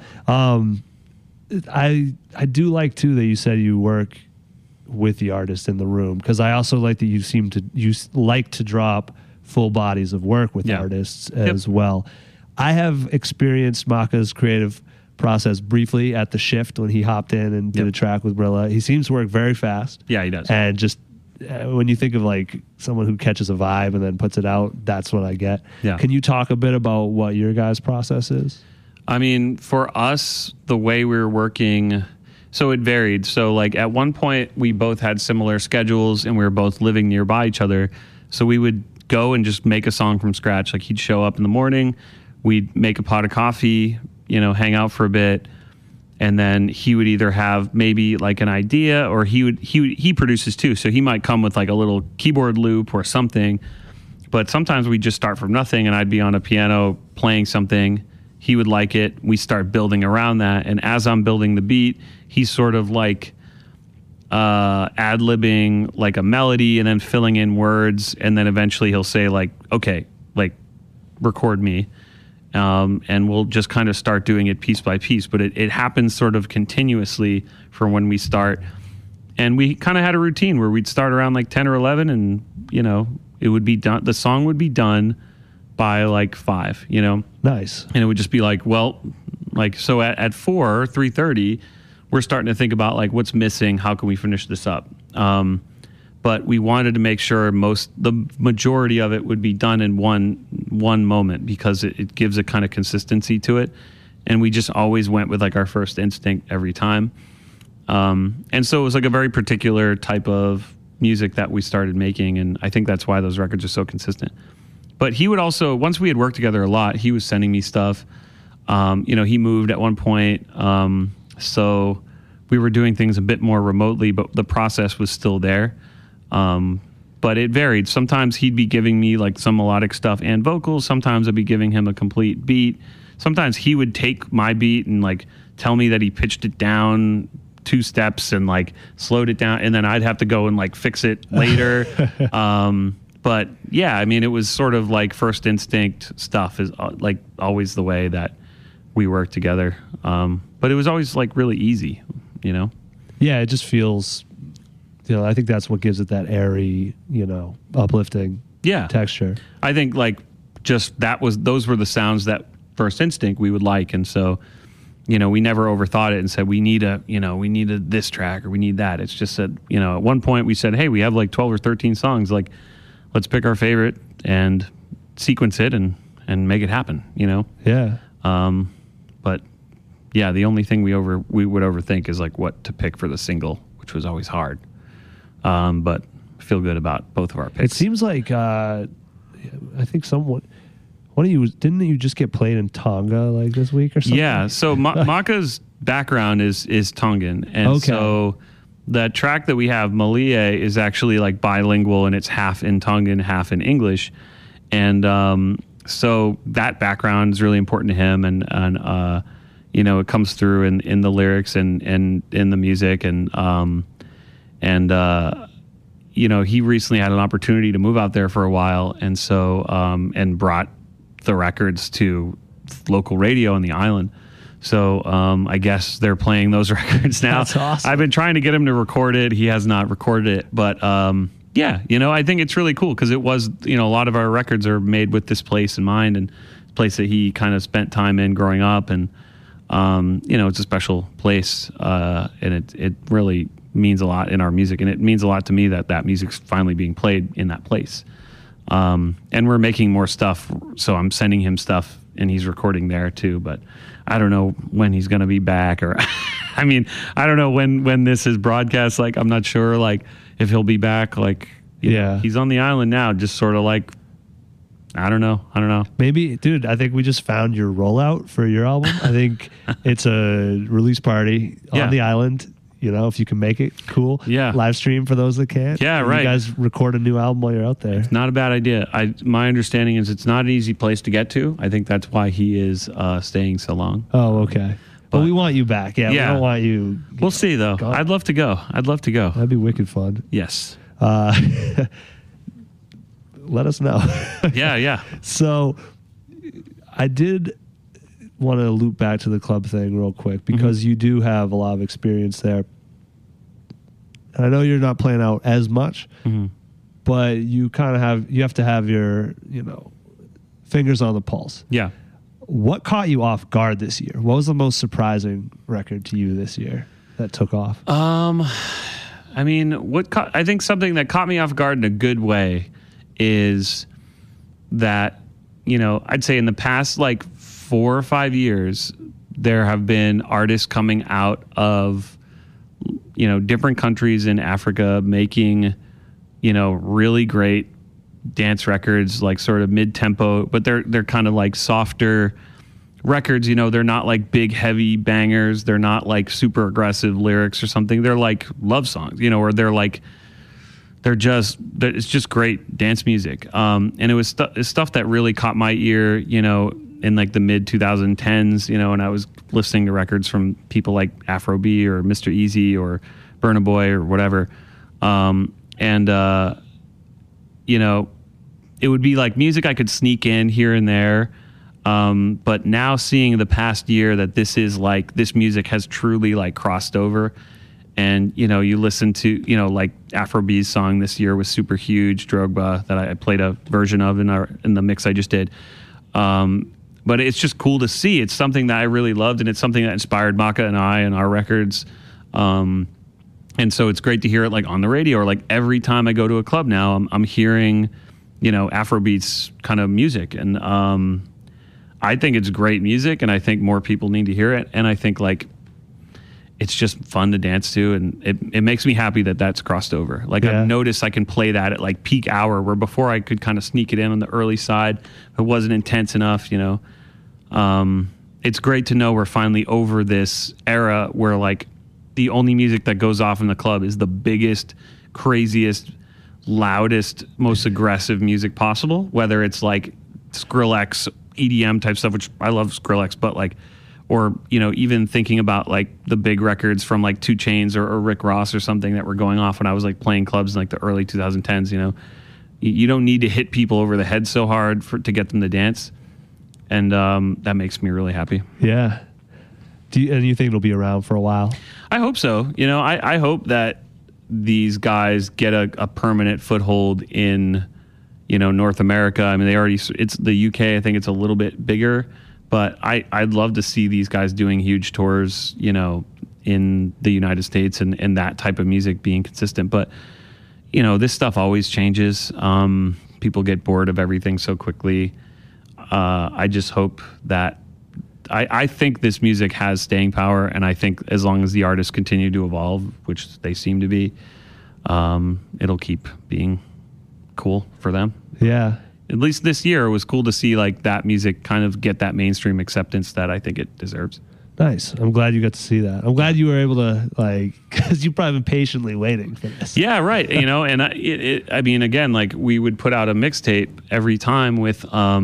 I do like too that you said you work with the artist in the room, because I also like that you like to drop full bodies of work with artists as well. I have experienced Maka's creative process briefly at the Shift when he hopped in and did a track with Brilla. He seems to work very fast. Yeah, he does. And just when you think of like someone who catches a vibe and then puts it out, that's what I get. Yeah. Can you talk a bit about what your guys' process is? I mean, for us, the way we were working, so it varied. So like at one point we both had similar schedules and we were both living nearby each other. So we would go and just make a song from scratch. Like he'd show up in the morning, we'd make a pot of coffee, hang out for a bit. And then he would either have maybe like an idea, or he produces too. So he might come with like a little keyboard loop or something. But sometimes we just start from nothing, and I'd be on a piano playing something. He would like it. We start building around that. And as I'm building the beat, he's sort of like ad-libbing like a melody and then filling in words. And then eventually he'll say like, okay, like record me. And we'll just kind of start doing it piece by piece, but it happens sort of continuously from when we start. And we kind of had a routine where we'd start around like 10 or 11 and, it would be done. The song would be done by like 5, Nice. And it would just be like, well, like, so at 4, 3:30, we're starting to think about like what's missing. How can we finish this up? But we wanted to make sure the majority of it would be done in one moment, because it gives a kind of consistency to it. And we just always went with like our first instinct every time. And so it was like a very particular type of music that we started making. And I think that's why those records are so consistent. But he would also, once we had worked together a lot, he was sending me stuff. He moved at one point. So we were doing things a bit more remotely, but the process was still there. But it varied. Sometimes he'd be giving me like some melodic stuff and vocals. Sometimes I'd be giving him a complete beat. Sometimes he would take my beat and like tell me that he pitched it down 2 steps and like slowed it down, and then I'd have to go and like fix it later. But yeah, I mean, it was sort of like first instinct stuff is like always the way that we work together. But it was always like really easy, Yeah, it just feels, I think that's what gives it that airy, uplifting texture. I think like just those were the sounds that first instinct we would like. And so, we never overthought it and said, we need this track or we need that. It's just that, at one point we said, hey, we have like 12 or 13 songs. Like, let's pick our favorite and sequence it and make it happen, Yeah. But yeah, the only thing we would overthink is like what to pick for the single, which was always hard. But I feel good about both of our picks. It seems like I think didn't you just get played in Tonga like this week or something? Yeah, so Maka's background is Tongan, and so the track that we have, Malie, is actually like bilingual, and it's half in Tongan, half in English, and so that background is really important to him, and it comes through in the lyrics and in the music, and he recently had an opportunity to move out there for a while, and so and brought the records to local radio on the island. So I guess they're playing those records now. That's awesome. I've been trying to get him to record it. He has not recorded it, but I think it's really cool because it was, a lot of our records are made with this place in mind, and a place that he kind of spent time in growing up, and it's a special place, and it really means a lot in our music, and it means a lot to me that music's finally being played in that place. And we're making more stuff, so I'm sending him stuff, and he's recording there too. But I don't know when he's going to be back, or I mean, I don't know when this is broadcast. Like, I'm not sure, like, if he'll be back. Like, he's on the island now, just sort of like, I don't know. Maybe, dude, I think we just found your rollout for your album. I think it's a release party on the island. If you can make it, cool. Yeah. Live stream for those that can't. Yeah, right. You guys record a new album while you're out there. It's not a bad idea. My understanding is it's not an easy place to get to. I think that's why he is staying so long. Oh, okay. But we want you back. Yeah, we don't want you. We'll see, though. Gone. I'd love to go. That'd be wicked fun. Yes. Let us know. Yeah. So I did want to loop back to the club thing real quick because you do have a lot of experience there. And I know you're not playing out as much, but you kind of have to have your, fingers on the pulse. Yeah. What caught you off guard this year? What was the most surprising record to you this year that took off? I mean, I think something that caught me off guard in a good way is that, I'd say in the past 4 or 5 years, there have been artists coming out of, different countries in Africa making, really great dance records, sort of mid-tempo, but they're kind of softer records. They're not big, heavy bangers. They're not super aggressive lyrics or something. They're love songs, or it's just great dance music. And it was stuff that really caught my ear, in the mid 2010s, and I was listening to records from people like Afro B or Mr. Easy or Burna Boy or whatever. It would be music I could sneak in here and there. But now seeing the past year that this is this music has truly crossed over. And, you listen to, Afrobeat's song this year was super huge, Drogba, that I played a version of in the mix I just did. But it's just cool to see. It's something that I really loved, and it's something that inspired Maka and I and our records. And so it's great to hear it on the radio, or every time I go to a club now, I'm hearing, Afrobeat's kind of music. And I think it's great music, and I think more people need to hear it. And I think it's just fun to dance to, and it makes me happy that that's crossed over. I've noticed I can play that at peak hour, where before I could kind of sneak it in on the early side. It wasn't intense enough, It's great to know we're finally over this era where the only music that goes off in the club is the biggest, craziest, loudest, most aggressive music possible, whether it's Skrillex, EDM type stuff, which I love Skrillex, but or, even thinking about the big records from 2 Chainz or Rick Ross or something that were going off when I was playing clubs in the early 2010s, you don't need to hit people over the head so hard to get them to dance. And that makes me really happy. Yeah. And you think it'll be around for a while? I hope so. I hope that these guys get a permanent foothold in, North America. I mean, it's the UK. I think it's a little bit bigger, but I'd love to see these guys doing huge tours, in the United States and that type of music being consistent. But, this stuff always changes. People get bored of everything so quickly. I just hope that I think this music has staying power, and I think as long as the artists continue to evolve, which they seem to be, it'll keep being cool for them. Yeah. At least this year, it was cool to see that music kind of get that mainstream acceptance that I think it deserves. Nice. I'm glad you got to see that. I'm glad you were able to because you've probably been patiently waiting for this. Yeah, right. And I mean, again, we would put out a mixtape every time with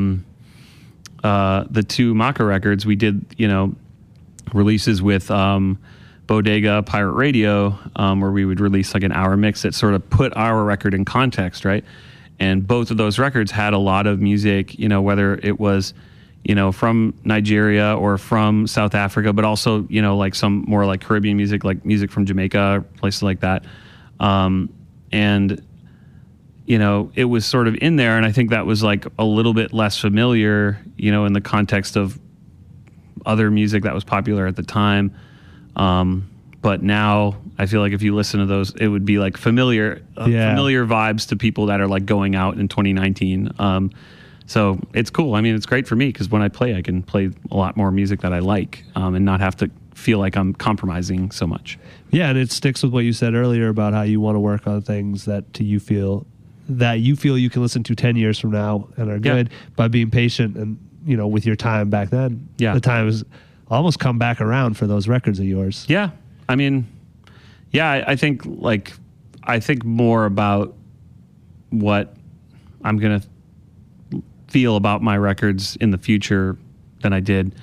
the 2 Maka records. We did, releases with Bodega, Pirate Radio, where we would release an hour mix that sort of put our record in context, right? And both of those records had a lot of music, whether it was, from Nigeria or from South Africa, but also, some more Caribbean music, music from Jamaica, places like that. And it was sort of in there, and I think that was a little bit less familiar, in the context of other music that was popular at the time. But now I feel if you listen to those, it would be familiar vibes to people that are going out in 2019. So it's cool. I mean, it's great for me because when I play, I can play a lot more music that I like, and not have to feel like I'm compromising so much. Yeah, and it sticks with what you said earlier about how you want to work on things that you feel you can listen to 10 years from now and are good by being patient and, with your time back then. Yeah. The time has almost come back around for those records of yours. Yeah. I mean, I think I think more about what I'm going to feel about my records in the future than I did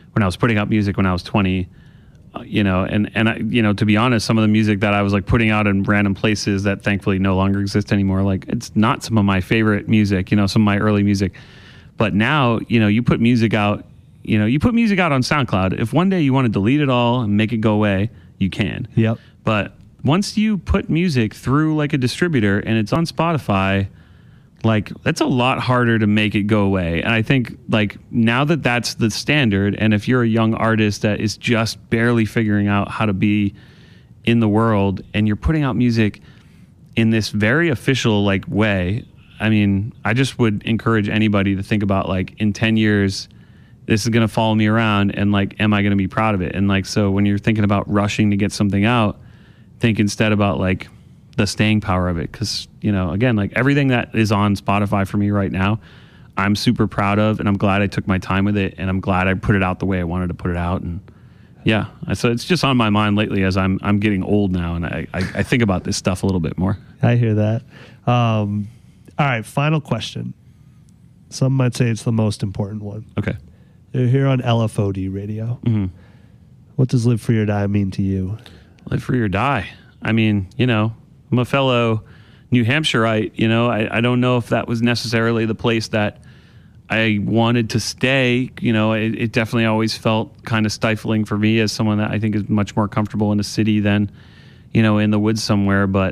when I was putting out music when I was 20. You know, and I, you know, to be honest, some of the music that I was like putting out in random places that thankfully no longer exist anymore, like it's not some of my favorite music, you know, some of my early music. But now, you know, you put music out on SoundCloud. If one day you want to delete it all and make it go away, you can. Yep. But once you put music through like a distributor and it's on Spotify, like that's a lot harder to make it go away. And I think like now that that's the standard, and if you're a young artist that is just barely figuring out how to be in the world and you're putting out music in this very official like way, I mean, I just would encourage anybody to think about like in 10 years, this is going to follow me around, and like, am I going to be proud of it? And like, so when you're thinking about rushing to get something out, think instead about like the staying power of it. Because, you know, again, like everything that is on Spotify for me right now, I'm super proud of, and I'm glad I took my time with it, and I'm glad I put it out the way I wanted to put it out. And yeah, so it's just on my mind lately as I'm getting old now, and I think about this stuff a little bit more. I hear that. All right, final question. Some might say it's the most important one. Okay. You're here on LFOD radio. Mm-hmm. What does Live Free or Die mean to you? Live Free or Die. I mean, you know, I'm a fellow New Hampshireite. You know, I don't know if that was necessarily the place that I wanted to stay. You know, it definitely always felt kind of stifling for me as someone that I think is much more comfortable in a city than, you know, in the woods somewhere. But,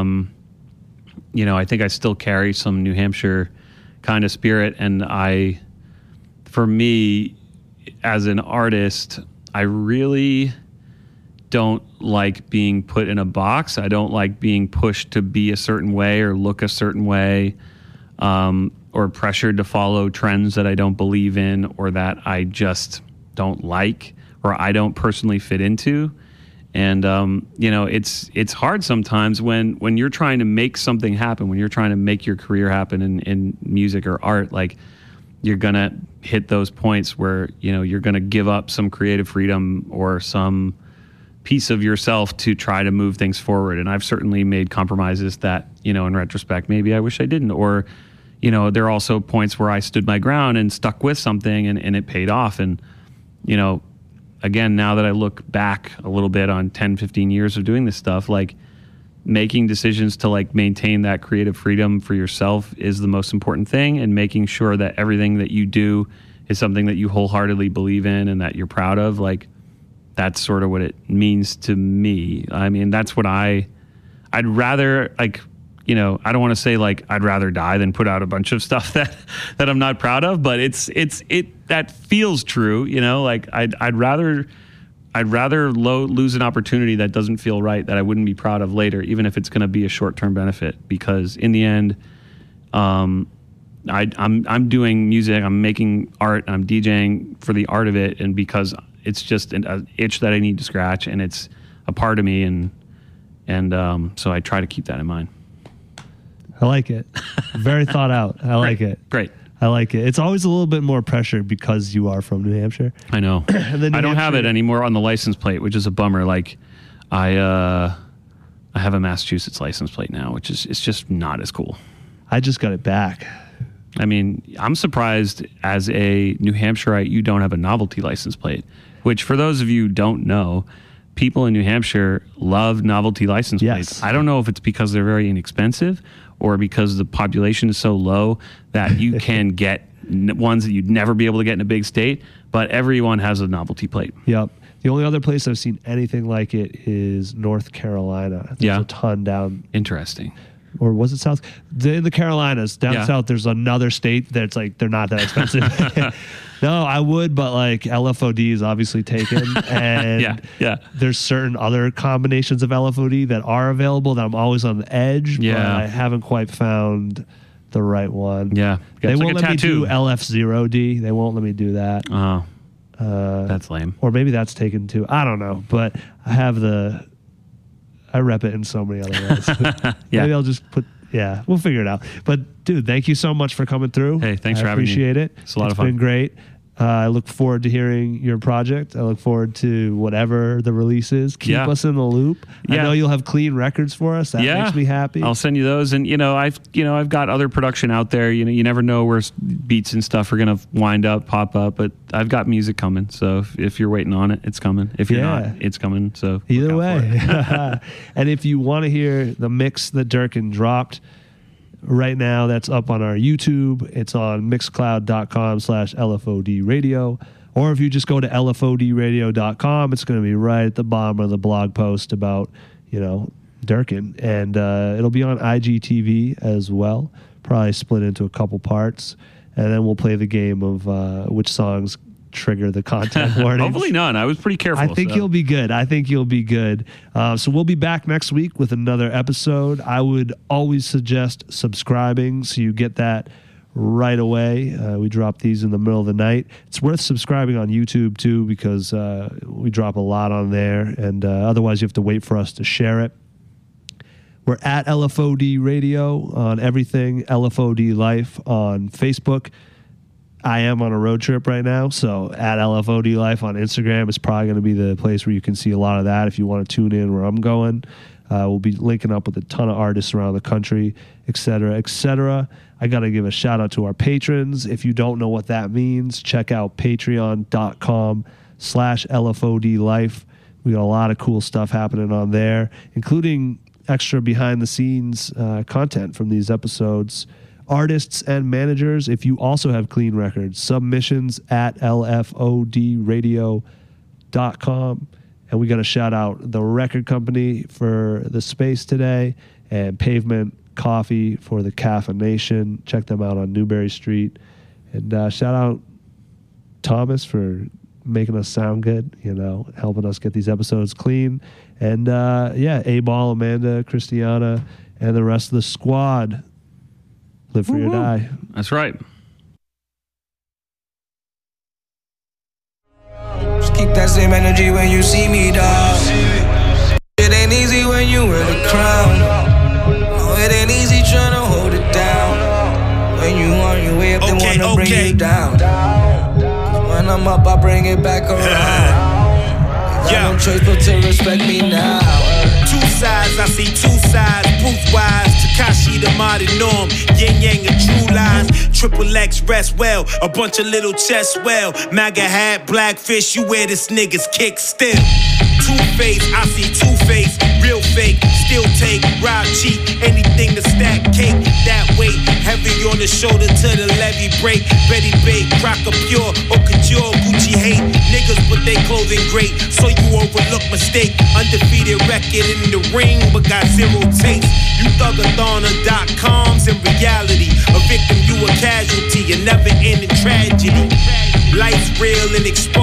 you know, I think I still carry some New Hampshire kind of spirit. And for me, as an artist, I really don't like being put in a box. I don't like being pushed to be a certain way or look a certain way, or pressured to follow trends that I don't believe in or that I just don't like or I don't personally fit into. And, you know, it's hard sometimes when you're trying to make something happen, when you're trying to make your career happen in music or art, like you're going to hit those points where, you know, you're going to give up some creative freedom or some piece of yourself to try to move things forward. And I've certainly made compromises that, you know, in retrospect, maybe I wish I didn't. Or, you know, there are also points where I stood my ground and stuck with something and it paid off. And, you know, again, now that I look back a little bit on 10, 15 years of doing this stuff, like making decisions to like maintain that creative freedom for yourself is the most important thing, and making sure that everything that you do is something that you wholeheartedly believe in and that you're proud of. Like, that's sort of what it means to me. I mean, that's what I'd rather, like, you know, I don't want to say like I'd rather die than put out a bunch of stuff that I'm not proud of, but that feels true, you know, like I'd rather lose an opportunity that doesn't feel right, that I wouldn't be proud of later, even if it's going to be a short-term benefit, because in the end, I'm doing music, I'm making art, I'm DJing for the art of it, and because it's just an itch that I need to scratch, and it's a part of me, and so I try to keep that in mind. I like it. Very thought out. I like it. Great. I like it. It's always a little bit more pressure because you are from New Hampshire. I know. I don't have it anymore on the license plate, which is a bummer. Like, I have a Massachusetts license plate now, which is, it's just not as cool. I just got it back. I mean, I'm surprised as a New Hampshireite you don't have a novelty license plate, which for those of you who don't know, people in New Hampshire love novelty license plates. I don't know if it's because they're very inexpensive or because the population is so low that you can get ones that you'd never be able to get in a big state, but everyone has a novelty plate. Yep. The only other place I've seen anything like it is North Carolina. There's a ton down. Interesting. Or was it South? In the Carolinas, down south, there's another state that's like, they're not that expensive. No, I would, but like LFOD is obviously taken. And there's certain other combinations of LFOD that are available that I'm always on the edge, but I haven't quite found the right one. Yeah. They won't let me do LF0D. They won't let me do that. Oh, that's lame. Or maybe that's taken too. I don't know, but I rep it in so many other ways. Maybe I'll just we'll figure it out. But dude, thank you so much for coming through. Hey, thanks for having me. I appreciate it. It's a lot of fun. It's been great. I look forward to hearing your project. I look forward to whatever the release is. Keep us in the loop. I know you'll have clean records for us. That makes me happy. I'll send you those. And I've got other production out there. You never know where beats and stuff are gonna wind up, pop up. But I've got music coming. So if you're waiting on it, it's coming. If you're not, it's coming. So either way. And if you want to hear the mix that Durkin dropped right now, that's up on our YouTube. It's on mixcloud.com/LFOD radio. Or if you just go to LFODradio.com, it's going to be right at the bottom of the blog post about, Durkin. And it'll be on IGTV as well, probably split into a couple parts. And then we'll play the game of which songs trigger the content warnings. Hopefully none. I was pretty careful. I think you'll be good. So we'll be back next week with another episode. I would always suggest subscribing so you get that right away. We drop these in the middle of the night. It's worth subscribing on YouTube too, because we drop a lot on there, and otherwise you have to wait for us to share it. We're at LFOD Radio on everything, LFOD Life on Facebook. I am on a road trip right now, so at LFOD Life on Instagram is probably going to be the place where you can see a lot of that if you want to tune in where I'm going. We'll be linking up with a ton of artists around the country, et cetera, et cetera. I got to give a shout out to our patrons. If you don't know what that means, check out patreon.com/LFOD Life. We got a lot of cool stuff happening on there, including extra behind-the-scenes content from these episodes. Artists and managers, if you also have clean records, submissions at lfodradio.com. And we got to shout out the record company for the space today and Pavement Coffee for the caffeination. Check them out on Newberry Street. And shout out Thomas for making us sound good, helping us get these episodes clean. And A-Ball, Amanda, Christiana, and the rest of the squad. Live free or die. That's right. Just keep that same energy when you see me, dog. It ain't easy when you wear the crown. No, it ain't easy trying to hold it down. When you on your way up, they wanna bring you down. Cause when I'm up, I bring it back around. No choice but to respect me now. Two sides, I see two sides. Proof-wise, Takashi the modern norm. Yin Yang and True Lies. Triple X rest well. A bunch of little chests well. MAGA hat, blackfish. You wear this nigga's kick still. Two-Face, I see Two-Face. Real fake, still take. Rob cheap, anything to stack cake. That weight, heavy on the shoulder to the levee break. Betty Bake, Crocker Pure, or Couture, Gucci hate. Niggas but they clothing great, so you overlook mistake. Undefeated record in the ring, but got zero taste. You thuggathon.coms in reality. A victim, you a casualty, a never ending tragedy. Life's real and exposed.